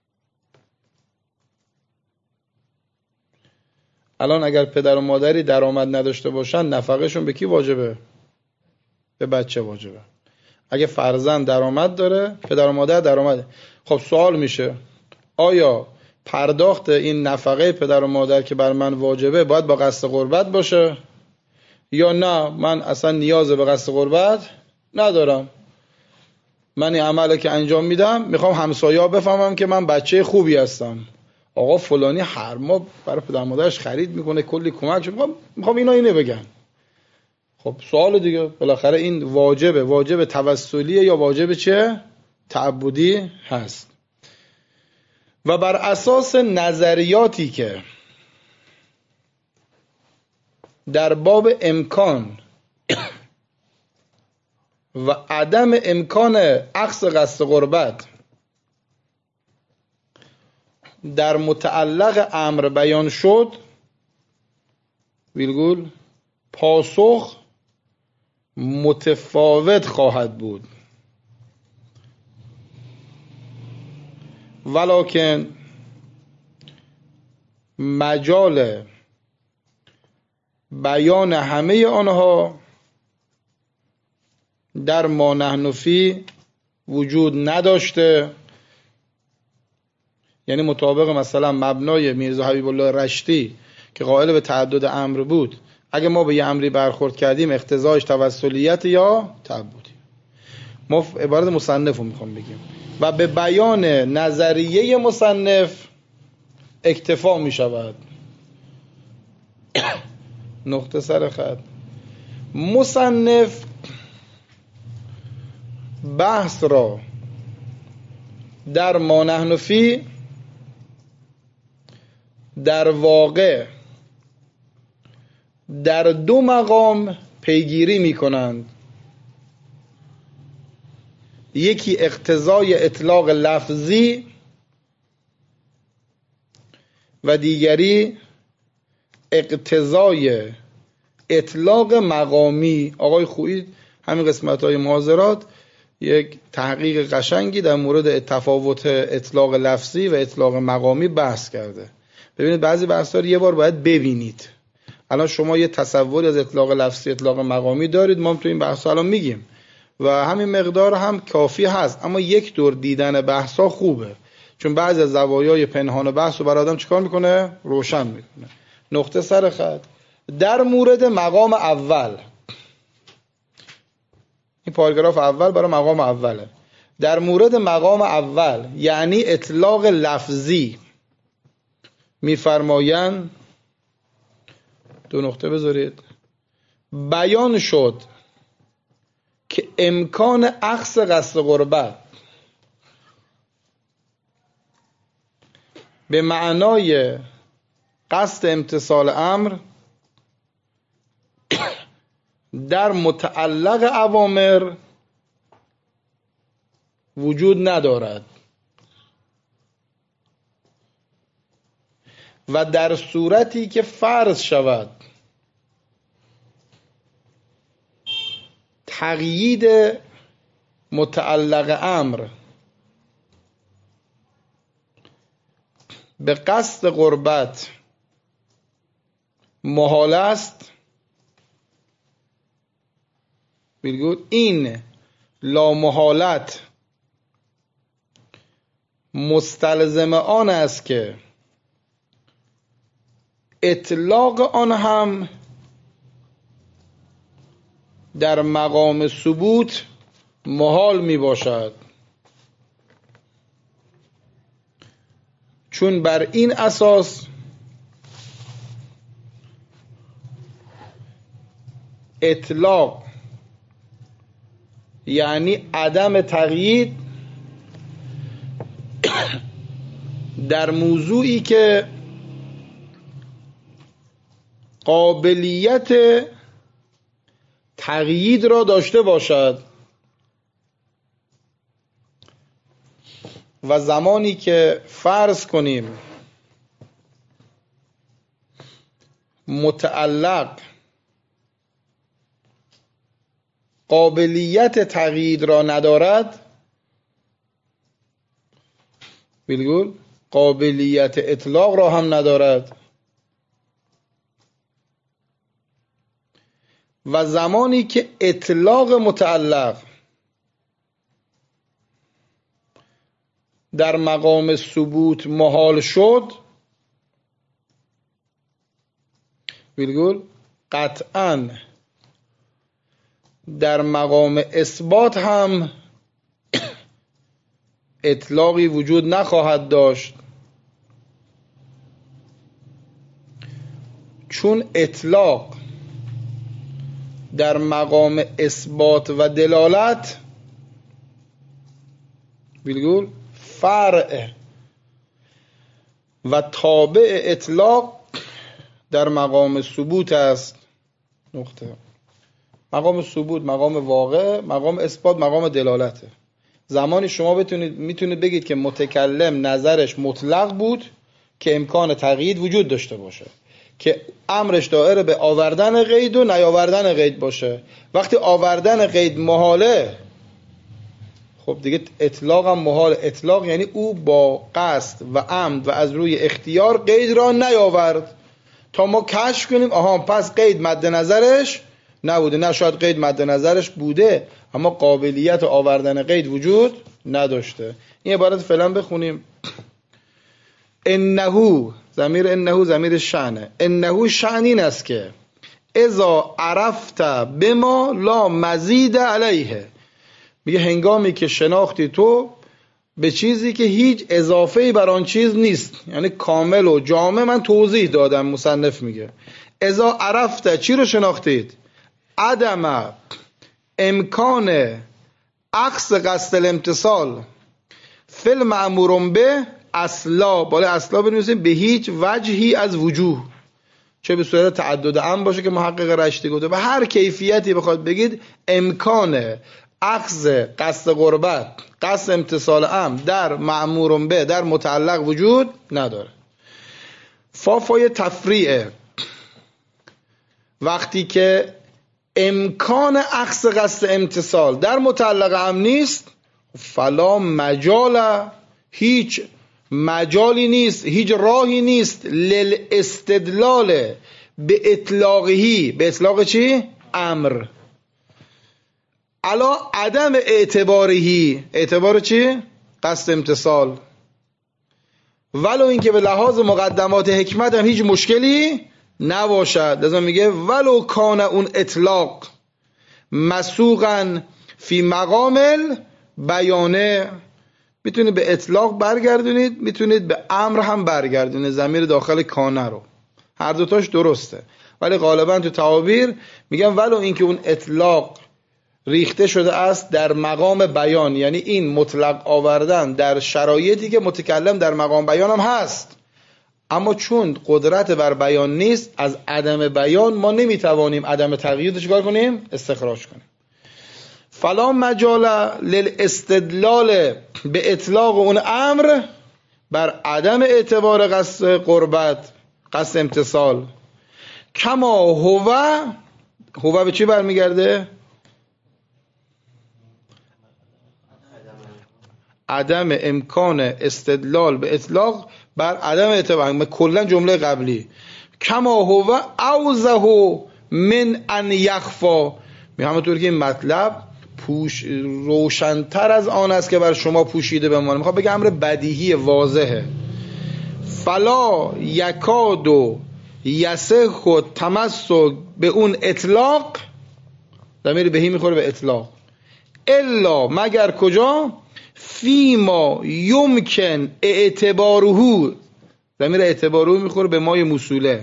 الان اگر پدر و مادری درآمد نداشته باشن نفقهشون به کی واجبه؟ به بچه واجبه. اگه فرزند درآمد داره، پدر و مادر درآمده، خب سوال میشه آیا پرداخت این نفقه پدر و مادر که بر من واجبه باید با قصد قربت باشه یا نه من اصلا نیاز به قصد قربت ندارم، من این عمله که انجام میدم میخوام همسایه‌ها بفهمم که من بچه خوبی هستم، آقا فلانی هر ماه برای پدر مادرش خرید میکنه، کلی کمک، میخوام اینا اینو بگن. خب سوال دیگه، بالاخره این واجب توسلیه یا واجب چه؟ تعبدی هست. و بر اساس نظریاتی که در باب امکان و عدم امکان اخذ قصد قربت در متعلق امر بیان شد، ویرگول پاسخ متفاوت خواهد بود. ولکن مجال بیان همه آنها در ما نحن فی وجود نداشته. یعنی مطابق مثلا مبنای میرزا حبیب الله رشتی که قائل به تعدد امر بود، اگه ما به یه امری برخورد کردیم اقتضایش توسلیت یا تعبدی. ما عبارت مصنف رو میخوام بگیم و به بیان نظریه مصنف اکتفا میشود. نقطه سر خط. مصنف بحث را در ما نحن فی در واقع در دو مقام پیگیری می کنند. یکی اقتضای اطلاق لفظی و دیگری اقتضای اطلاق مقامی. آقای خویی همین قسمت‌های محاضرات یک تحقیق قشنگی در مورد تفاوت اطلاق لفظی و اطلاق مقامی بحث کرده. ببینید بعضی بحث‌ها رو یه بار باید ببینید. الان شما یه تصوری از اطلاق لفظی اطلاق مقامی دارید، ما هم تو این بحث‌ها الان میگیم و همین مقدار هم کافی هست، اما یک دور دیدن بحث‌ها خوبه، چون بعضی از زوایای پنهان بحث رو برای آدم چیکار میکنه؟ روشن میکنه. نقطه سر خط. در مورد مقام اول، این پاراگراف اول برای مقام اوله. در مورد مقام اول یعنی اطلاق لفظی میفرمایند، دو نقطه بذارید، بیان شد که امکان اخذ قصد قربت به معنای قصد امتثال امر در متعلق اوامر وجود ندارد و در صورتی که فرض شود تقیید متعلق امر به قصد قربت محال است، این لامحالت مستلزم آن است که اطلاق آن هم در مقام ثبوت محال می باشد، چون بر این اساس اطلاق یعنی عدم تقیید در موضوعی که قابلیت تقیید را داشته باشد و زمانی که فرض کنیم متعلق قابلیت تقیید را ندارد، بالگول قابلیت اطلاق را هم ندارد، و زمانی که اطلاق متعلق در مقام ثبوت محال شد، بالگول قطعاً در مقام اثبات هم اطلاقی وجود نخواهد داشت چون اطلاق در مقام اثبات و دلالت بیلگول فرع و تابع اطلاق در مقام ثبوت است. نقطه. مقام ثبوت مقام واقع، مقام اثبات مقام دلالته. زمانی شما میتونید بگید که متکلم نظرش مطلق بود که امکان تقیید وجود داشته باشه، که امرش دائره به آوردن قید و نیاوردن قید باشه. وقتی آوردن قید محاله، خب دیگه اطلاق هم محال. اطلاق یعنی او با قصد و عمد و از روی اختیار قید را نیاورد تا ما کشف کنیم آها پس قید مد نظرش نبوده. نه، شاید قید مد نظرش بوده اما قابلیت آوردن قید وجود نداشته. این عبارت فعلا بخونیم. انه، ضمیر شأنه. انه شأن این است که اذا عرفت بما لا مزید علیه، میگه هنگامی که شناختی تو به چیزی که هیچ اضافه‌ای بر آن چیز نیست، یعنی کامل و جامع. من توضیح دادم، مصنف میگه اذا عرفت، چی رو شناختید؟ عدم امکان عکس قصد الامتصال فی المأمور به اصلا، بالا اصلا بنویسیم، به هیچ وجهی از وجوه، چه به صورت تعدد امر باشه که محقق رشتی گفته، به هر کیفیتی بخواد بگید امکان اخذ قصد قربت، قصد امتصال امر در مأمور به، در متعلق وجود نداره. فافای تفریعه. وقتی که امکان اخذ قصد امتصال در متعلق امر نیست، فلا مجال، هیچ مجالی نیست، هیچ راهی نیست للاستدلال به اطلاقهی. به اطلاق چی؟ امر. علا عدم اعتبارهی. اعتبار چی؟ قصد امتصال. ولو اینکه به لحاظ مقدمات حکمت هم هیچ مشکلی نباشد. لذا میگه ولو کان اون اطلاق مسوقا فی مقامل بیانه. میتونید به اطلاق برگردونید، میتونید به امر هم برگردونید، ضمیر داخل کانه رو. هر دوتاش درسته، ولی غالبا تو تعابیر میگن ولو اینکه اون اطلاق ریخته شده است در مقام بیان، یعنی این مطلق آوردن در شرایطی که متکلم در مقام بیان هم هست، اما چون قدرت بر بیان نیست، از عدم بیان ما نمیتوانیم عدم تغییر چیکار کنیم؟ استخراج کنیم. فلا مجال للاستدلال به اطلاق اون امر بر عدم اعتبار قصد قربت، قصد امتصال. کما هو به چی برمیگرده؟ عدم امکان استدلال به اطلاق بر عدم اعتبار، کلا جمله قبلی. کما هو اوضح من ان یخفا، همونطور که این مطلب روشن‌تر از آن است که بر شما پوشیده بمانه. میخواد بگه امر بدیهی واضحه. فلا یکاد یصح تمسک به اون اطلاق، ضمیر بهی میخوره به اطلاق، الا مگر کجا؟ فیما یمکن اعتباره، ضمیر اعتباره میخوره به مای موصوله،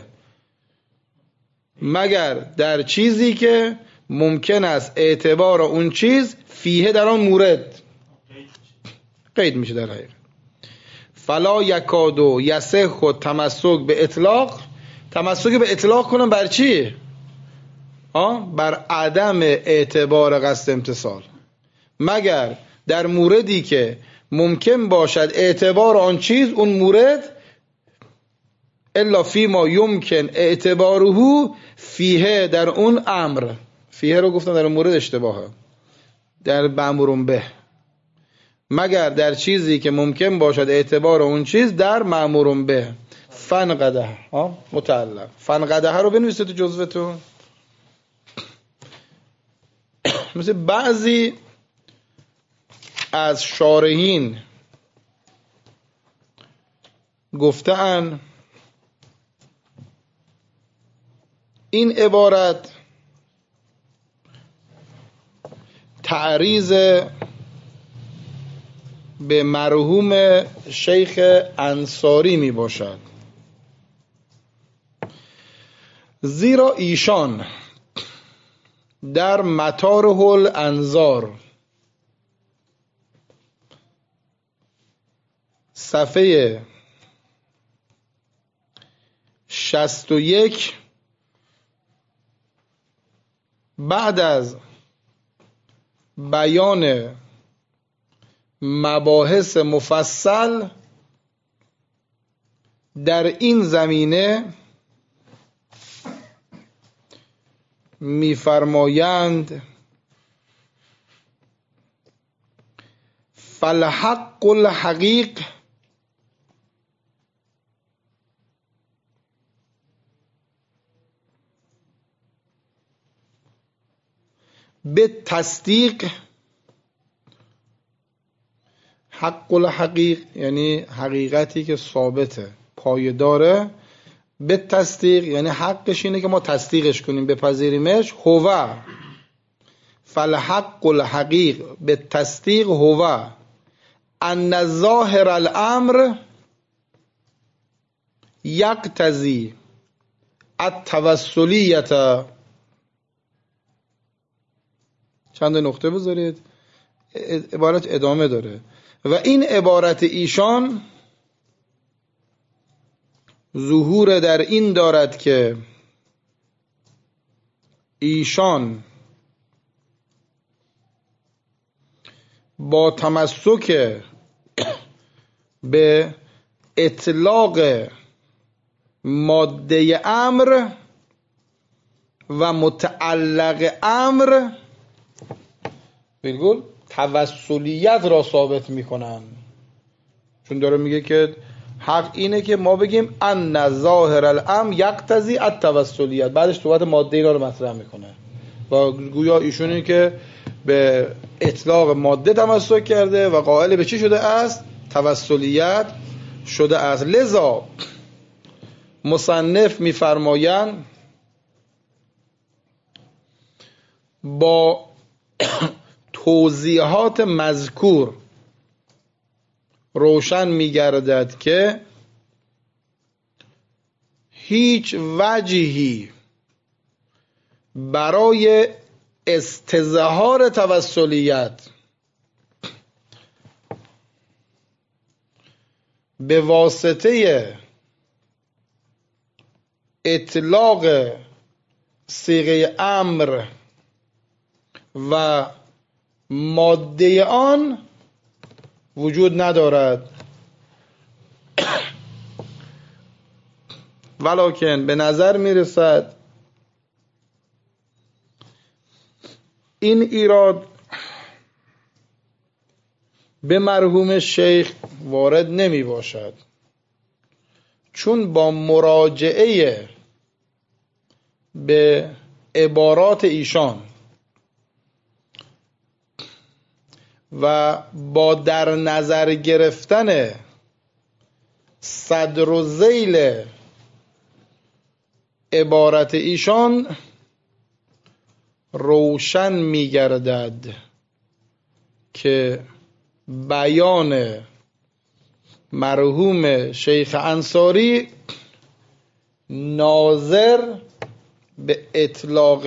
مگر در چیزی که ممکن است اعتبار اون چیز فیه در آن مورد قید میشه. در حقیقت فلا یکادو یصح تمسک به اطلاق، تمسک به اطلاق کنم بر چی؟ بر عدم اعتبار قصد امتصال، مگر در موردی که ممکن باشد اعتبار آن چیز، اون مورد، الا فیما یمکن اعتباره فیه در اون امر. فیه رو گفتم در مورد اشتباهه، در مأمور به، مگر در چیزی که ممکن باشد اعتبار اون چیز در مأمور به. فنقده متعلق، فنقده رو بنویسید تو جزوتون. مثل بعضی از شارحین گفتن این عبارت تعریض به مرحوم شیخ انصاری می باشد زیرا ایشان در مطارح الانظار صفحه 61 بعد از بیان مباحث مفصل در این زمینه می‌فرمایند فالحق الحقیق به تصدیق. حق الحقیق یعنی حقیقتی که ثابته، پایداره. به تصدیق یعنی حقش اینه که ما تصدیقش کنیم، بپذیریمش. هو فالحق الحقیق به تصدیق هو ان ظاهر الامر یقتضی التوسلیت. چند نقطه بذارید، عبارت ادامه داره. و این عبارت ایشان ظهور در این دارد که ایشان با تمسک به اطلاق ماده امر و متعلق امر بگول توسلیت را ثابت میکنن. چون داره میگه که حق اینه که ما بگیم ان ظاهر الامر یقتضی التوسلیت، بعدش صحبت ماده اینا رو مطرح میکنه و گویا ایشونی که به اطلاق ماده تمسک کرده و قائل به چی شده است؟ توسلیت شده است. لذا مصنف میفرمایند با توضیحات مذکور روشن می‌گردد که هیچ وجهی برای استظهار توسلیت به واسطه اطلاق صیغه امر و ماده آن وجود ندارد. ولکن به نظر میرسد این ایراد به مرحوم شیخ وارد نمی باشد، چون با مراجعه به عبارات ایشان و با در نظر گرفتن صدر و ذیل عبارت ایشان روشن می‌گردد که بیان مرحوم شیخ انصاری ناظر به اطلاق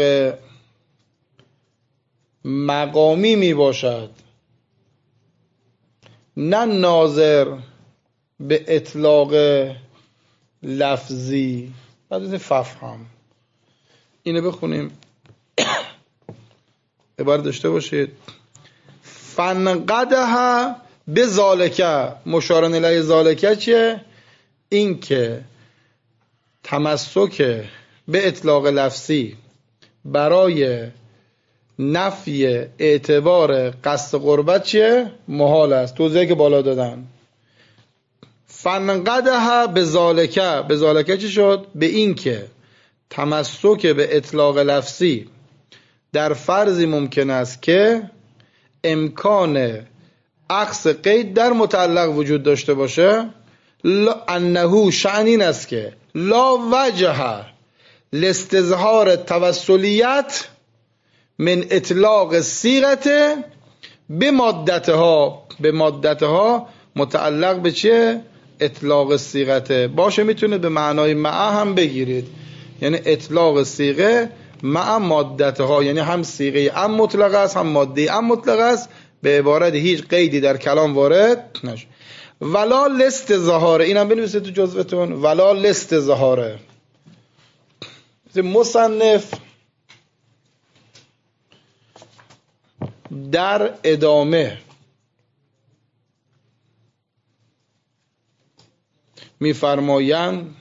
مقامی می باشد، نه ناظر به اطلاق لفظی. بعد از ففهم اینو بخونیم، عبارت داشته باشید. فنقدها به ذالکه، مشارن الیه ذالکه چیه؟ این که تمسک به اطلاق لفظی برای نفی اعتبار قصد قربت چیه؟ محال است. توضیحی که بالا دادن. فنقدها به ذالکه، به ذالکه چی شد؟ به این که تمسک به اطلاق لفظی در فرضی ممکن است که امکان عکس قید در متعلق وجود داشته باشه، انه شأن این است که لا وجه لاستظهار توسلیت من اطلاق صیغت به مادتها، به مادتها متعلق به چه؟ اطلاق صیغته باشه. میتونه به معنای معه هم بگیرید، یعنی اطلاق صیغه مع مادتها، یعنی هم صیغه ام مطلق است هم ماده ام مطلق است، به عبارت هیچ قیدی در کلام وارد نشه. ولا لست ظهاره، اینم بنویسید تو جزوتون، ولا لست ظهاره. مصنف در ادامه میفرمایند،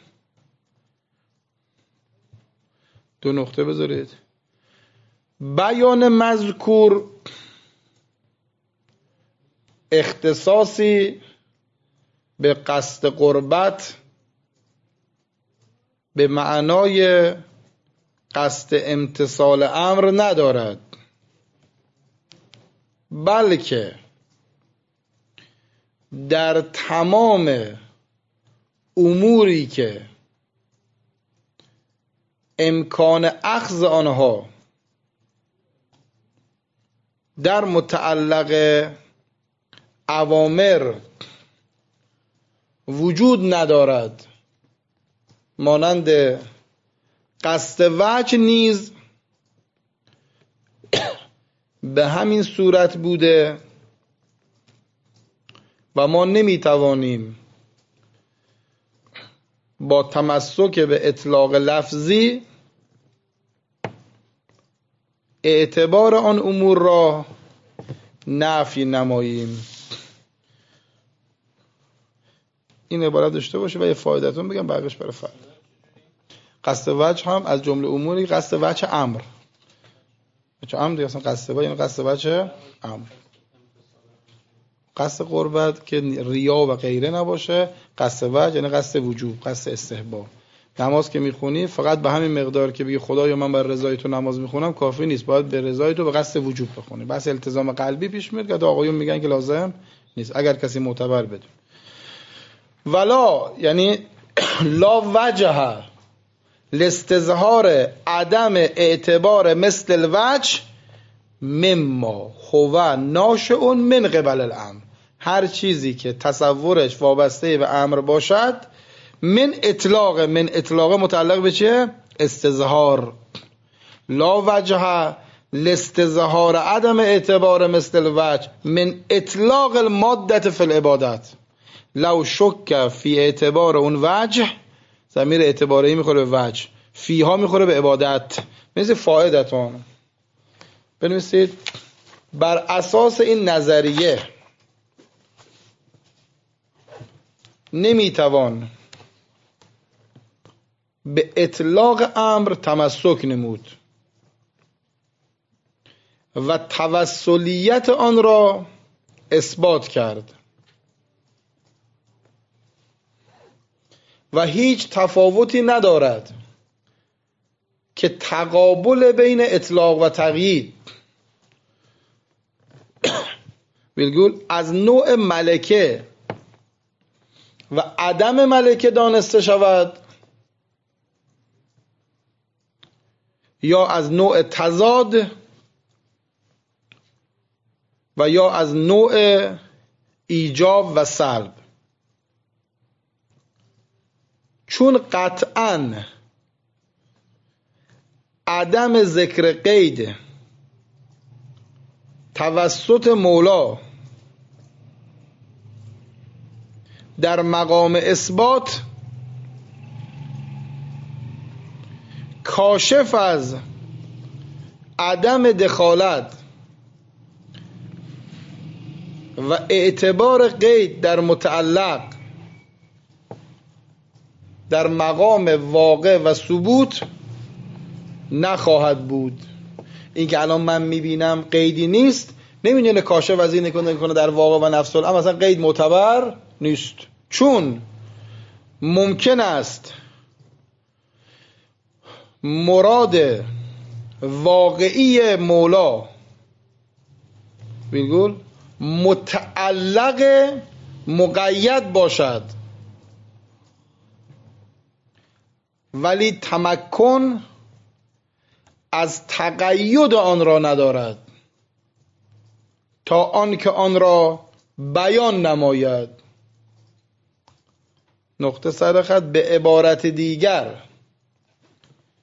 دو نقطه بذارید، بیان مذکور اختصاصی به قصد قربت به معنای قصد امتثال امر ندارد، بلکه در تمام اموری که امکان اخذ آنها در متعلق اوامر وجود ندارد، مانند قصد وجه نیز به همین صورت بوده و ما نمیتوانیم با تمسک به اطلاق لفظی اعتبار آن امور را نفی نماییم. این عبارت داشته باشه و یه فایده‌تون بگم، بقیش برای فرد. قصد وجه هم از جمله اموری، قصد وجه امر، چون امر دیگه اصلا قصد وجه یعنی قصد وجه امر. قصد قربت که ریا و غیره نباشه، قصد وجه یعنی قصد وجوب، قصد استحباب. نماز که میخونی فقط به همین مقدار که بگی خدایا من بر رضای تو نماز میخونم کافی نیست، باید به رضای تو به قصد وجوب بخونی. بس التزام قلبی پیش میاد که آقایون میگن که لازم نیست اگر کسی معتبر بدون. ولا یعنی لا وجه لاستظهار عدم اعتبار مثل الوجه مما هو ناشئ من قبل الامر، هر چیزی که تصورش وابسته به امر باشد، من اطلاق متعلق به چه؟ استظهار. لا وجه لاستظهار عدم اعتبار مثل الوجه من اطلاق المادة فی العبادت، لو شک فی اعتبار اون وجه، ضمیر اعتباری میخوره به وجه، فیها میخوره به عبادت. مثل فایدتون بنویسید بر اساس این نظریه نمیتوان به اطلاق امر تمسک نمود و توسلیت آن را اثبات کرد و هیچ تفاوتی ندارد که تقابل بین اطلاق و تقیید ویرگول از نوع ملکه و عدم ملکه دانسته شود، یا از نوع تضاد و یا از نوع ایجاب و سلب. چون قطعاً عدم ذکر قید توسط مولا در مقام اثبات کاشف از عدم دخالت و اعتبار قید در متعلق در مقام واقع و ثبوت نخواهد بود. این که الان من میبینم قیدی نیست نمیدونه کاشف از این نکنه در واقع و نفس الامر مثلا قید معتبر نیست، چون ممکن است مراد واقعی مولا میگول متعلق مقید باشد ولی تمکن از تقید آن را ندارد تا آن که آن را بیان نماید. نقطه سر خط. به عبارت دیگر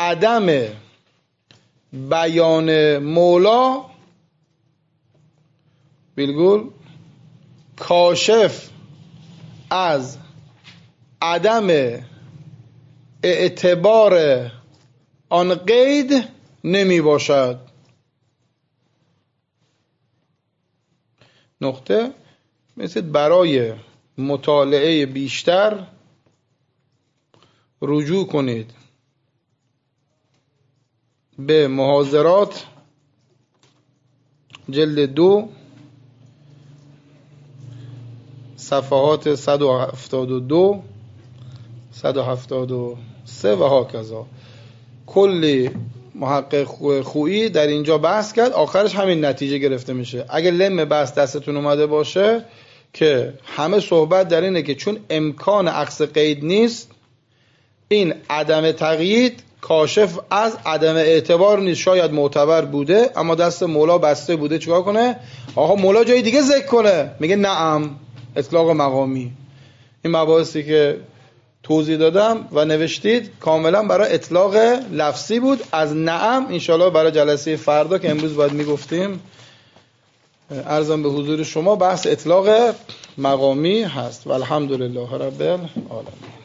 عدم بیان مولا بالگل کاشف از عدم اعتبار آن قید نمی باشد. نقطه. مثل برای مطالعه بیشتر رجوع کنید به محاضرات جلد 2 صفحات 172 173 و هاکذا. کلی محقق خویی در اینجا بحث کرد، آخرش همین نتیجه گرفته میشه. اگه لم بحث دستتون اومده باشه که همه صحبت در اینه که چون امکان عکس قید نیست، این عدم تقیید کاشف از عدم اعتبار نیست. شاید معتبر بوده اما دست مولا بسته بوده چیکار کنه؟ آقا مولا جای دیگه ذکر کنه، میگه نعم، اطلاق مقامی. این مباحثی که توضیح دادم و نوشتید کاملا برای اطلاق لفظی بود. از نعم انشالله برای جلسه فردا که امروز باید میگفتیم عرضم به حضور شما بحث اطلاق مقامی هست. و الحمدلله رب العالمین.